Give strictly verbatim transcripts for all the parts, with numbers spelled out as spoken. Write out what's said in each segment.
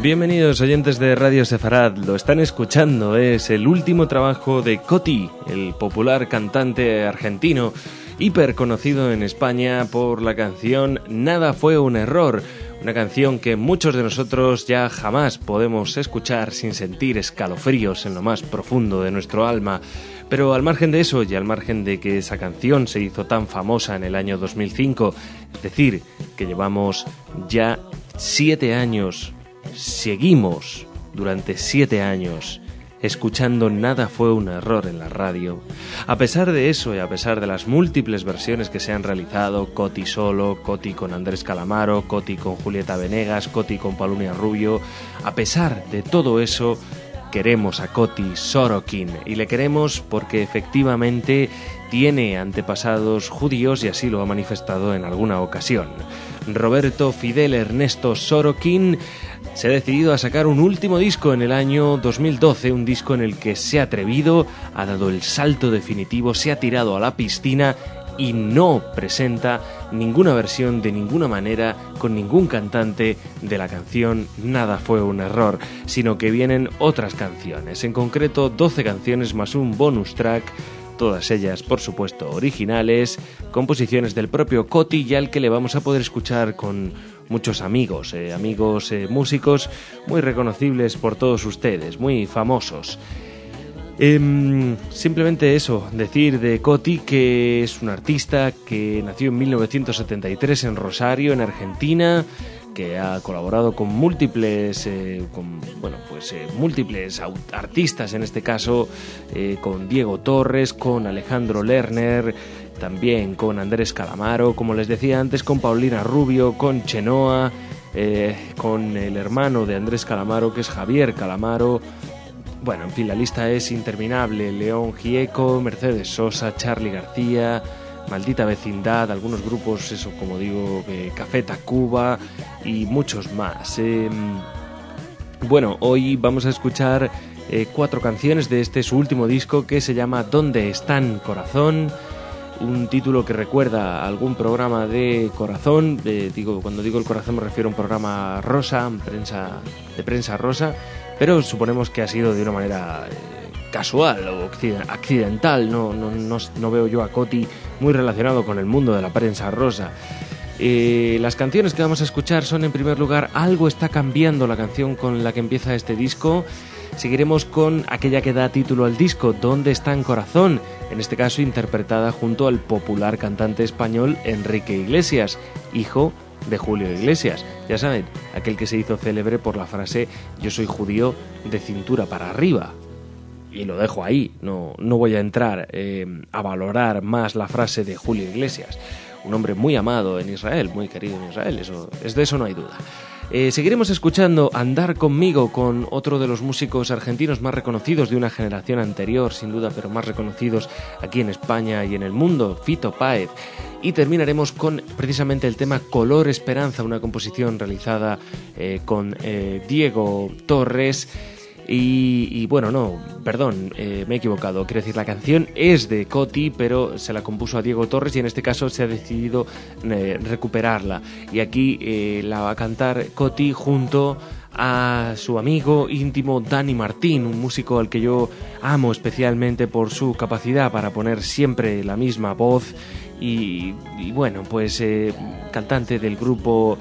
Bienvenidos oyentes de Radio Sefarad, lo están escuchando, es el último trabajo de Coti, el popular cantante argentino, hiper conocido en España por la canción Nada fue un error, una canción que muchos de nosotros ya jamás podemos escuchar sin sentir escalofríos en lo más profundo de nuestro alma. Pero al margen de eso y al margen de que esa canción se hizo tan famosa en el año dos mil cinco, es decir, que llevamos ya siete años, seguimos durante siete años escuchando Nada fue un error en la radio. A pesar de eso y a pesar de las múltiples versiones que se han realizado, Coti solo, Coti con Andrés Calamaro, Coti con Julieta Venegas, Coti con Paulina Rubio, a pesar de todo eso, queremos a Coti Sorokin y le queremos porque efectivamente tiene antepasados judíos y así lo ha manifestado en alguna ocasión. Roberto Fidel Ernesto Sorokin se ha decidido a sacar un último disco en el año dos mil doce, un disco en el que se ha atrevido, ha dado el salto definitivo, se ha tirado a la piscina y no presenta ninguna versión de ninguna manera con ningún cantante de la canción Nada fue un error, sino que vienen otras canciones, en concreto doce canciones más un bonus track, todas ellas por supuesto originales, composiciones del propio Coti y al que le vamos a poder escuchar con muchos amigos, eh, amigos eh, músicos muy reconocibles por todos ustedes, muy famosos. Eh, simplemente eso, decir de Coti que es un artista que nació en mil novecientos setenta y tres en Rosario, en Argentina, que ha colaborado con múltiples, eh, con, bueno, pues eh, múltiples artistas, en este caso eh, con Diego Torres, con Alejandro Lerner, también con Andrés Calamaro, como les decía antes, con Paulina Rubio, con Chenoa, eh, con el hermano de Andrés Calamaro, que es Javier Calamaro. Bueno, en fin, la lista es interminable. León Gieco, Mercedes Sosa, Charly García, Maldita Vecindad, algunos grupos, eso como digo, eh, Café Tacuba y muchos más. Eh, bueno, hoy vamos a escuchar eh, cuatro canciones de este su último disco que se llama ¿Dónde están, corazón? Un título que recuerda a algún programa de Corazón, eh, digo, cuando digo el Corazón me refiero a un programa rosa, prensa, de prensa rosa, pero suponemos que ha sido de una manera eh, casual o accidental, no, no, no, no veo yo a Coti muy relacionado con el mundo de la prensa rosa. Eh, las canciones que vamos a escuchar son, en primer lugar, Algo está cambiando, la canción con la que empieza este disco. Seguiremos con aquella que da título al disco, ¿Dónde está en corazón? En este caso interpretada junto al popular cantante español Enrique Iglesias, hijo de Julio Iglesias. Ya saben, aquel que se hizo célebre por la frase «Yo soy judío de cintura para arriba». Y lo dejo ahí, no, no voy a entrar eh, a valorar más la frase de Julio Iglesias. Un hombre muy amado en Israel, muy querido en Israel, eso, es de eso no hay duda. Eh, seguiremos escuchando Andar conmigo con otro de los músicos argentinos más reconocidos de una generación anterior, sin duda, pero más reconocidos aquí en España y en el mundo, Fito Páez. Y terminaremos con precisamente el tema Color Esperanza, una composición realizada eh, con eh, Diego Torres. Y, y bueno, no, perdón, eh, me he equivocado. Quiero decir, la canción es de Coti, pero se la compuso a Diego Torres y en este caso se ha decidido eh, recuperarla. Y aquí eh, la va a cantar Coti junto a su amigo íntimo Dani Martín, un músico al que yo amo especialmente por su capacidad para poner siempre la misma voz. Y, y bueno, pues eh, cantante del grupo...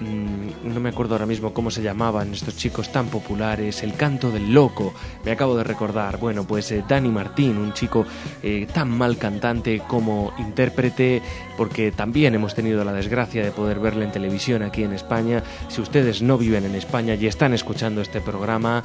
no me acuerdo ahora mismo cómo se llamaban estos chicos tan populares, El Canto del Loco, me acabo de recordar. Bueno, pues eh, Dani Martín, un chico eh, tan mal cantante como intérprete, porque también hemos tenido la desgracia de poder verle en televisión aquí en España. Si ustedes no viven en España y están escuchando este programa,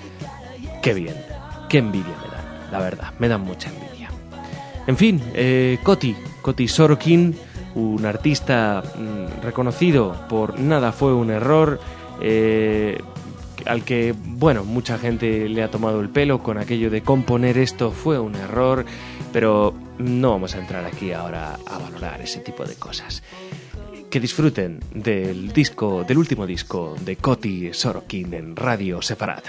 qué bien, qué envidia me dan, la verdad, me dan mucha envidia. En fin, eh, Coti, Coti Sorokin, un artista mmm, reconocido por Nada fue un error, eh, al que, bueno, mucha gente le ha tomado el pelo con aquello de componer esto fue un error, pero no vamos a entrar aquí ahora a valorar ese tipo de cosas. Que disfruten del disco, del último disco de Coti Sorokin en Radio Sefarad.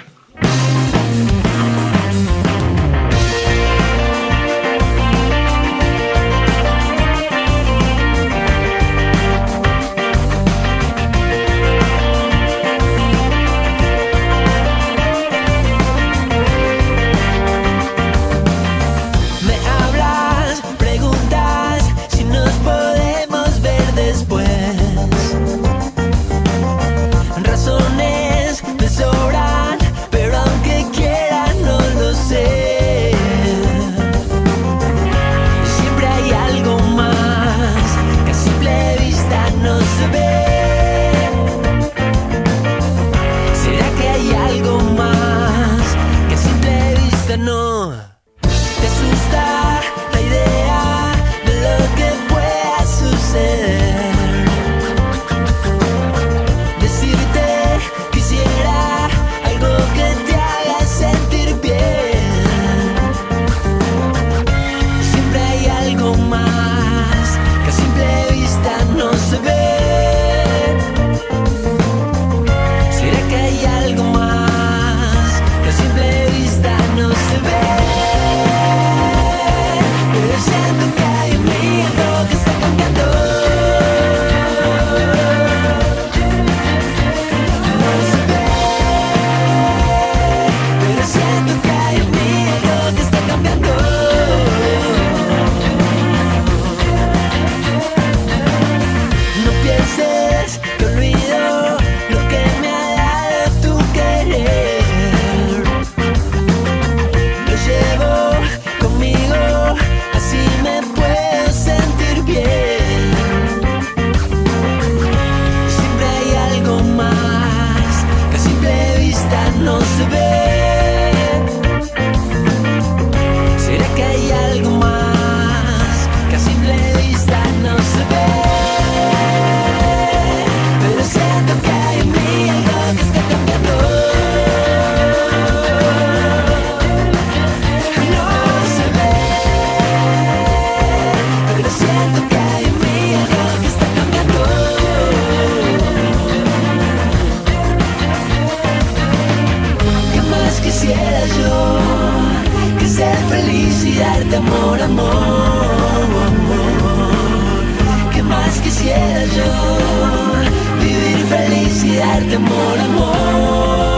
feliz y darte amor, amor. ¿Qué más quisiera yo? Vivir feliz y darte amor, amor.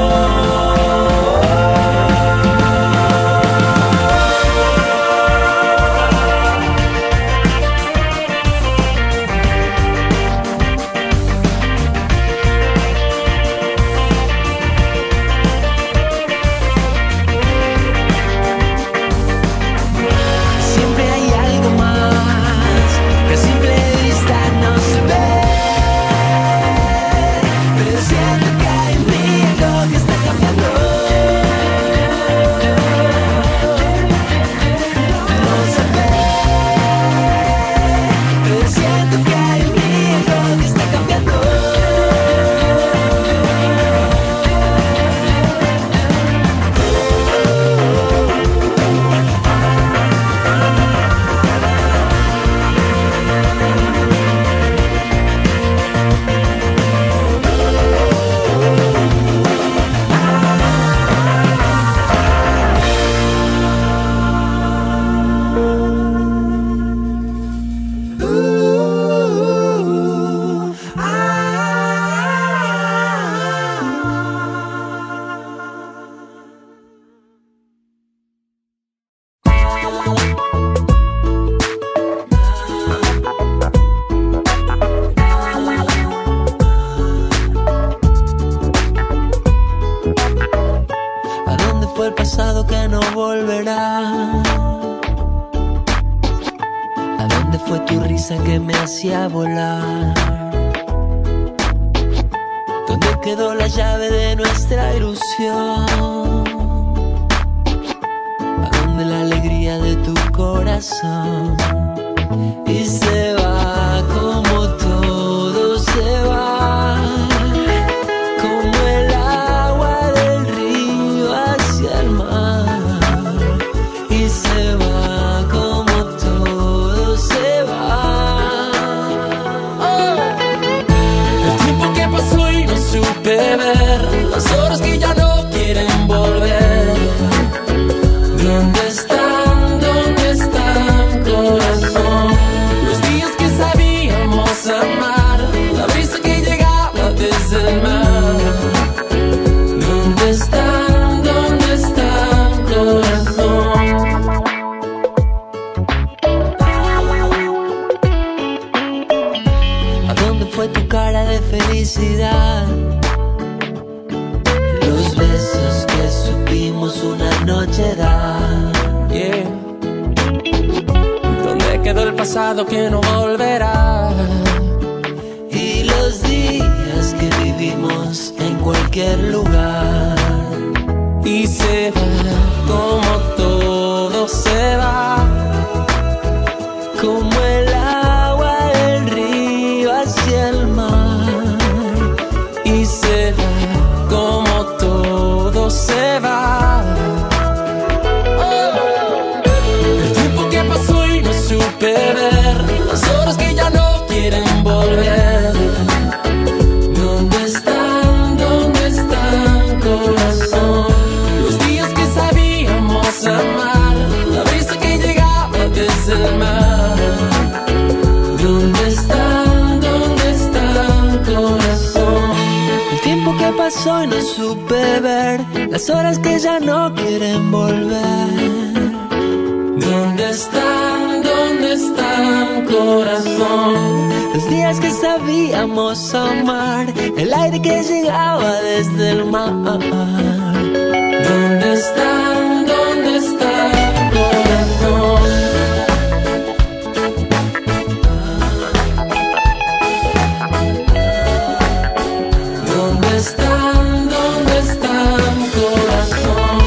Que me hacía volar. ¿Dónde quedó la llave de nuestra ilusión? ¿A dónde la alegría de tu corazón? Y se va como todo se va, como el agua del río hacia el mar. Y se va como todo se va. Ver las horas que ya no quieren volver. ¿Dónde están? ¿Dónde están, corazón? Los días que sabíamos amar, la brisa que llegaba desde el mar. ¿Dónde están? ¿Dónde están, corazón? ¿A dónde fue tu cara de felicidad? Una noche da, yeah. ¿Dónde quedó el pasado que no volverá? Y los días que vivimos en cualquier lugar. Y se va como todo se va, como el agua del río hacia el mar. Y se va como todo se va. Ver las horas que ya no quieren volver. ¿Dónde están? ¿Dónde están, corazón? Los días que sabíamos amar, la brisa que llegaba desde el mar. ¿Dónde están? ¿Dónde están, corazón? El tiempo que pasó y no supe ver, las horas que ya no quieren volver. ¿Dónde están? ¿Dónde están, corazón? Los días que sabíamos amar, el aire que llegaba desde el mar. ¿Dónde están? ¿Dónde están, corazón? ¿Dónde están? ¿Dónde están, corazón?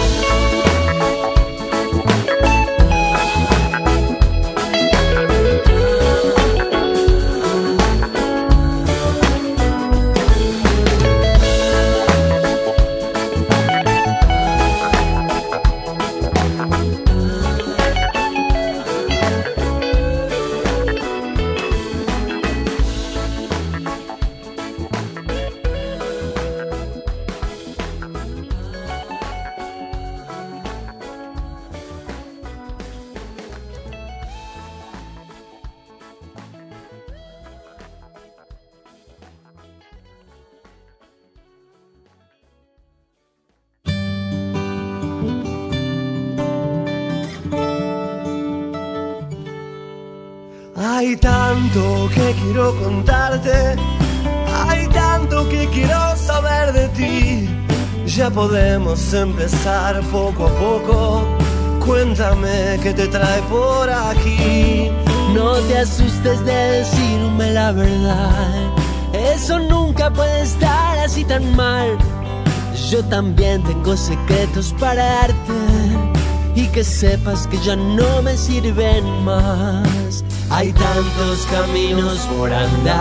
Hay tanto que quiero contarte, hay tanto que quiero saber de ti. Ya podemos empezar poco a poco. Cuéntame qué te trae por aquí. No te asustes de decirme la verdad, eso nunca puede estar así tan mal. Yo también tengo secretos para darte, y que sepas que ya no me sirven más. Hay tantos caminos por andar.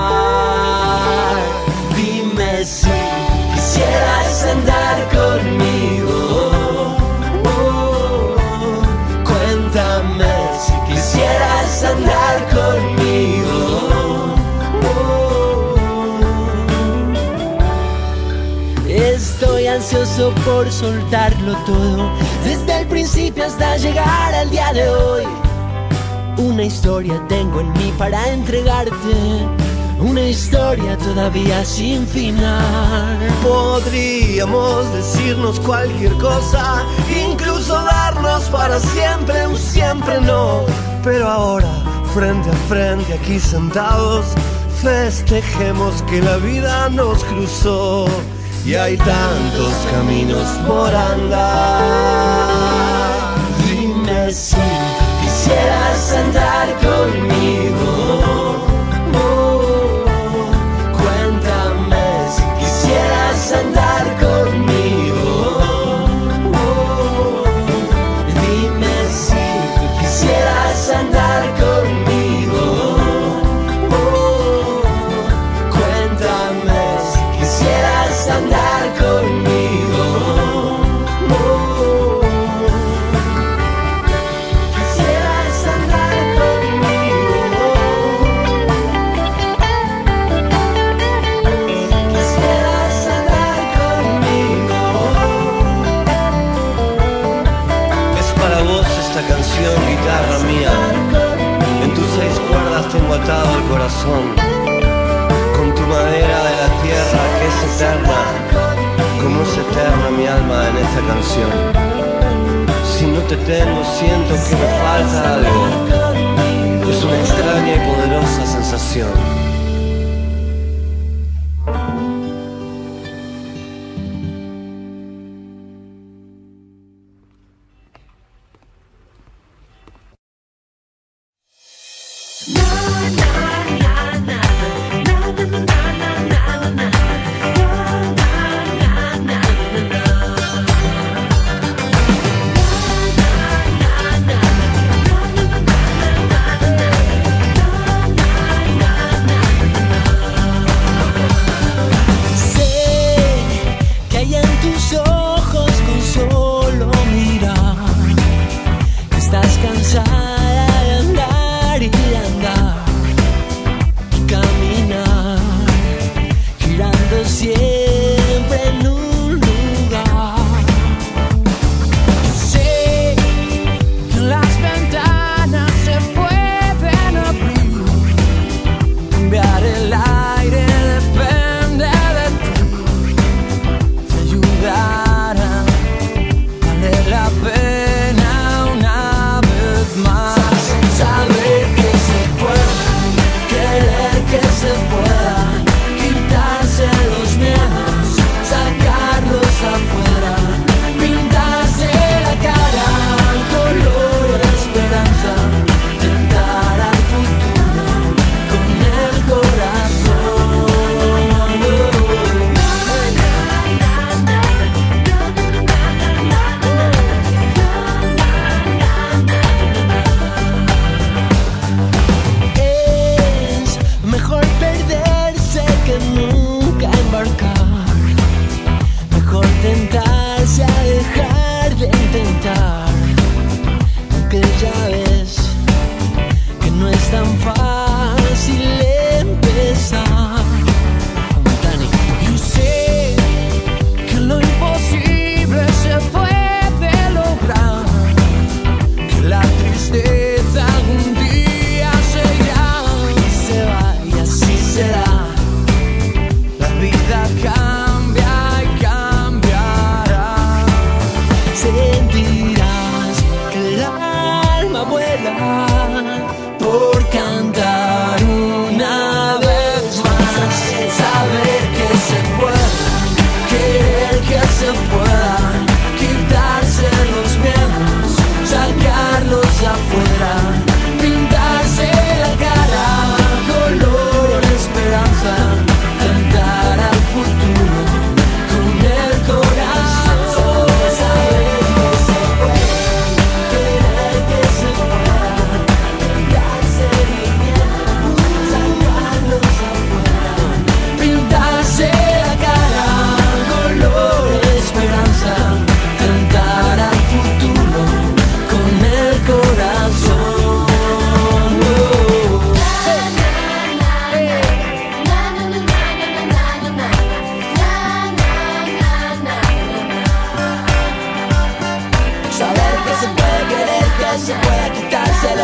Dime si quisieras andar conmigo. Oh, cuéntame si quisieras andar conmigo. Oh, estoy ansioso por soltarlo todo, desde el principio hasta llegar al día de hoy. Una historia tengo en mí para entregarte, una historia todavía sin final. Podríamos decirnos cualquier cosa, incluso darnos para siempre un siempre no. Pero ahora, frente a frente, aquí sentados, festejemos que la vida nos cruzó. Y hay tantos caminos por andar. Dime si quisieras andar conmigo. Oh, cuéntame si quisieras andar conmigo. Oh, dime si quisieras andar conmigo. Oh, cuéntame si quisieras andar conmigo. Oh, quisieras andar conmigo. Quisieras andar conmigo. Es para vos esta canción, guitarra mía. En tus seis cuerdas tengo atado el corazón, con tu madera de la tierra que es eterna, como es eterna mi alma en esta canción. Si no te tengo, siento que me falta algo. Es una extraña y poderosa sensación. Sé que hay en tus ojos con solo mirar que estás cansada de andar y de andar y caminar, girando siempre en un lugar. Sé que las ventanas se pueden abrir, cambiar el aire depende de ti, te ayudará, vale la pena una vez más. Saber que se puede, querer que se pueda, quitarse los miedos, sacarlos afuera, pintarse la cara, color de esperanza, tentar al futuro con el corazón. Es mejor perderse que nunca embarcar, mejor tentarse a dejar de intentar, aunque ya ves que no es tan fácil empezar. Dani. Yo sé que lo imposible se puede lograr, que la tristeza algún día se irá, se va y así será. La vida cambia y cambiará. Sentirás que el alma vuela por cantar.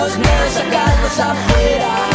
los miedos, sacarlos afuera.